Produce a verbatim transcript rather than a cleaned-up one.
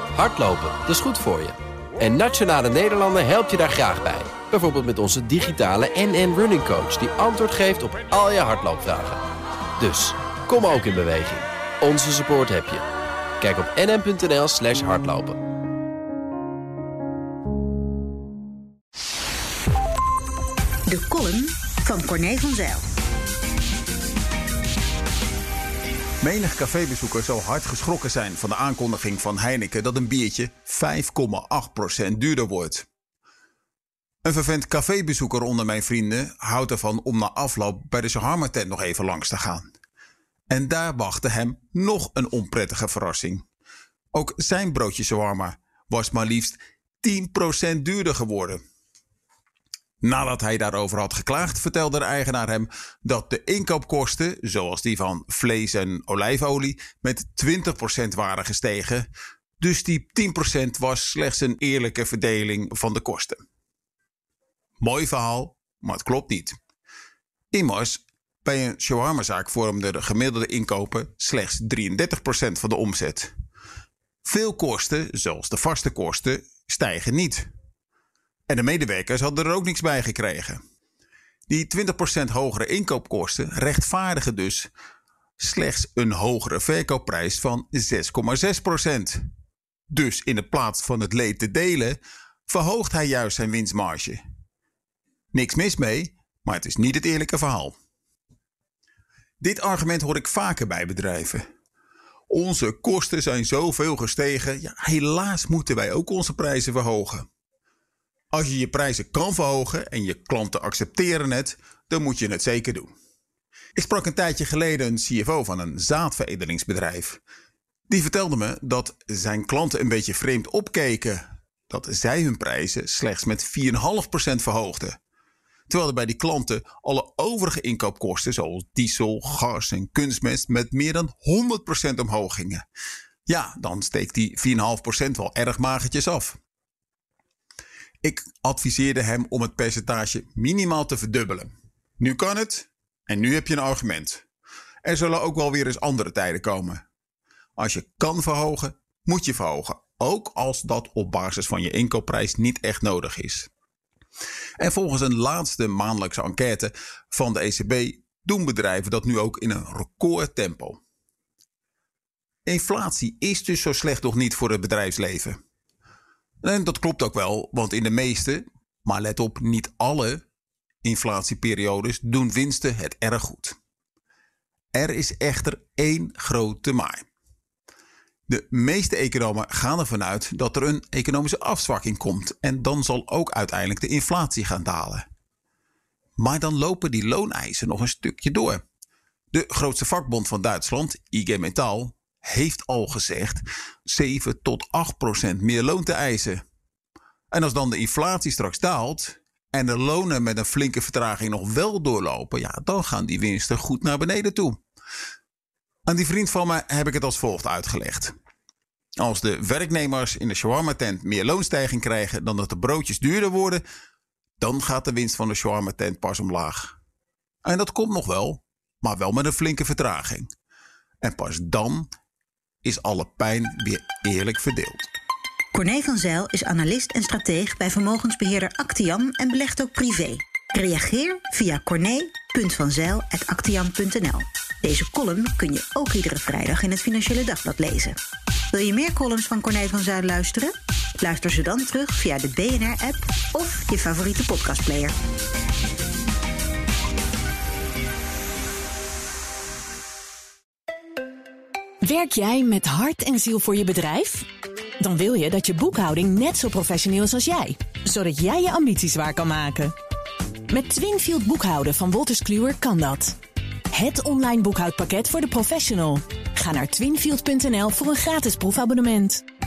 Hardlopen, dat is goed voor je. En Nationale Nederlanden helpt je daar graag bij. Bijvoorbeeld met onze digitale N N Running Coach... die antwoord geeft op al je hardloopvragen. Dus, kom ook in beweging. Onze support heb je. Kijk op nn.nl slash hardlopen. De column van Corné van Zijl. Menig cafébezoeker zal hard geschrokken zijn van de aankondiging van Heineken dat een biertje vijf komma acht procent duurder wordt. Een vervent cafébezoeker onder mijn vrienden houdt ervan om na afloop bij de shawarma-tent nog even langs te gaan. En daar wachtte hem nog een onprettige verrassing. Ook zijn broodje shawarma was maar liefst tien procent duurder geworden. Nadat hij daarover had geklaagd, vertelde de eigenaar hem dat de inkoopkosten, zoals die van vlees en olijfolie, met twintig procent waren gestegen. Dus die tien procent was slechts een eerlijke verdeling van de kosten. Mooi verhaal, maar het klopt niet. Immers, bij een shawarmazaak vormden de gemiddelde inkopen slechts drieëndertig procent van de omzet. Veel kosten, zoals de vaste kosten, stijgen niet. En de medewerkers hadden er ook niks bij gekregen. Die twintig procent hogere inkoopkosten rechtvaardigen dus slechts een hogere verkoopprijs van zes komma zes procent. Dus in de plaats van het leed te delen, verhoogt hij juist zijn winstmarge. Niks mis mee, maar het is niet het eerlijke verhaal. Dit argument hoor ik vaker bij bedrijven. Onze kosten zijn zoveel gestegen, ja, helaas moeten wij ook onze prijzen verhogen. Als je je prijzen kan verhogen en je klanten accepteren het, dan moet je het zeker doen. Ik sprak een tijdje geleden een C F O van een zaadveredelingsbedrijf. Die vertelde me dat zijn klanten een beetje vreemd opkeken. Dat zij hun prijzen slechts met vier komma vijf procent verhoogden. Terwijl er bij die klanten alle overige inkoopkosten zoals diesel, gas en kunstmest met meer dan honderd procent omhoog gingen. Ja, dan steekt die vier komma vijf procent wel erg magertjes af. Ik adviseerde hem om het percentage minimaal te verdubbelen. Nu kan het en nu heb je een argument. Er zullen ook wel weer eens andere tijden komen. Als je kan verhogen, moet je verhogen. Ook als dat op basis van je inkoopprijs niet echt nodig is. En volgens een laatste maandelijkse enquête van de E C B doen bedrijven dat nu ook in een recordtempo. Inflatie is dus zo slecht nog niet voor het bedrijfsleven. En dat klopt ook wel, want in de meeste, maar let op, niet alle inflatieperiodes doen winsten het erg goed. Er is echter één grote maar. De meeste economen gaan ervan uit dat er een economische afzwakking komt en dan zal ook uiteindelijk de inflatie gaan dalen. Maar dan lopen die looneisen nog een stukje door. De grootste vakbond van Duitsland, I G Metall, heeft al gezegd zeven tot acht procent meer loon te eisen. En als dan de inflatie straks daalt en de lonen met een flinke vertraging nog wel doorlopen, ja, dan gaan die winsten goed naar beneden toe. Aan die vriend van me heb ik het als volgt uitgelegd. Als de werknemers in de shawarma-tent meer loonstijging krijgen dan dat de broodjes duurder worden, dan gaat de winst van de shawarma-tent pas omlaag. En dat komt nog wel, maar wel met een flinke vertraging. En pas dan is alle pijn weer eerlijk verdeeld. Corné van Zijl is analist en strateeg bij vermogensbeheerder Actiam en belegt ook privé. Reageer via corné punt van zijl apenstaartje actiam punt n l. Deze column kun je ook iedere vrijdag in het Financiële Dagblad lezen. Wil je meer columns van Corné van Zijl luisteren? Luister ze dan terug via de B N R-app of je favoriete podcastplayer. Werk jij met hart en ziel voor je bedrijf? Dan wil je dat je boekhouding net zo professioneel is als jij, zodat jij je ambities waar kan maken. Met Twinfield boekhouden van Wolters Kluwer kan dat. Het online boekhoudpakket voor de professional. Ga naar twinfield punt n l voor een gratis proefabonnement.